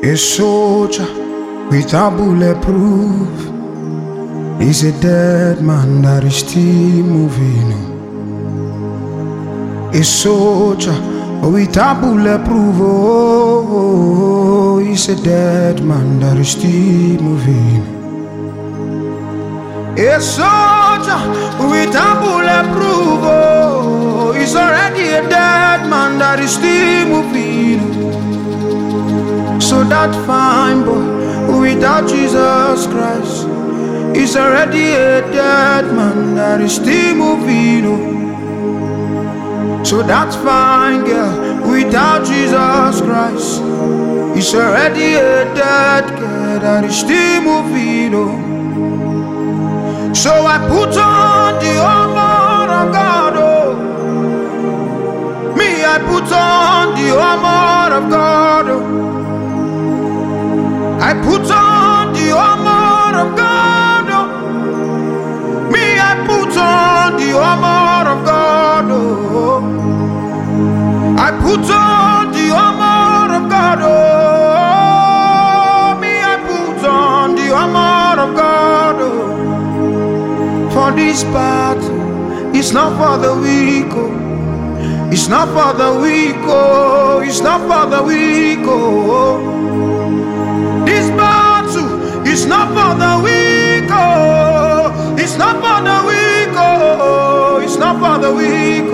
A soldier without bulletproof is a dead man that is still moving. A soldier without bulletproof, oh, is a dead man that is still moving. A soldier without bulletproof, oh, is already a dead man that is still moving. So that fine boy without Jesus Christ is already a dead man that is still moving. So that fine girl without Jesus Christ is already a dead girl that is still moving. So I put on the armor of God. Me, I put on the armor of God. I put on the armor of God. Me, I put on the armor of God. I put on the armor of God. Me, I put on the armor of God. For this battle, it's not for the weak. It's not for the weak. It's not for the weak. This battle is not for the weak. It's not for the weak. It's not for the weak.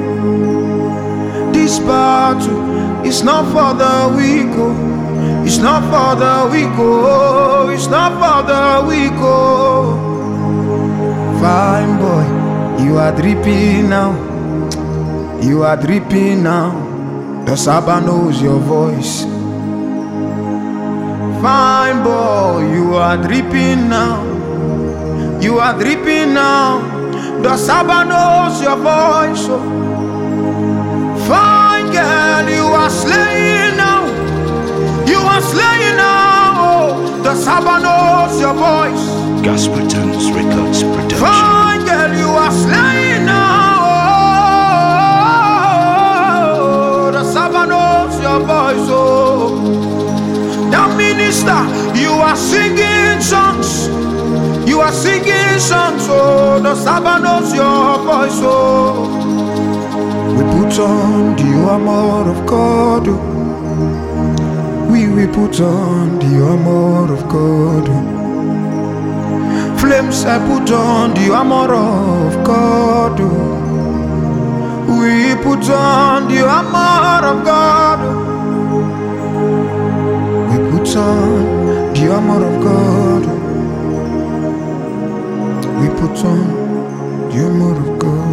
This battle is not for the weak. It's not for the weak. It's not for the weak. Fine boy, you are dripping now. You are dripping now. The Saba knows your voice. Fine boy, you are dripping now. You are dripping now. The Saba knows your voice. Fine girl, you are slaying now. You are slaying now. The Saba knows your voice. Gospel Tunes Records Production. Fine girl, you are slaying now. The Saba knows your voice. The minister, you are singing songs. You are singing songs. Oh, the Saba knows your voice. Oh, we put on the armor of God. We put on the armor of God. Flames, I put on the armor of God. We put on the armor of God. Put on the armor of God. We put on the armor of God.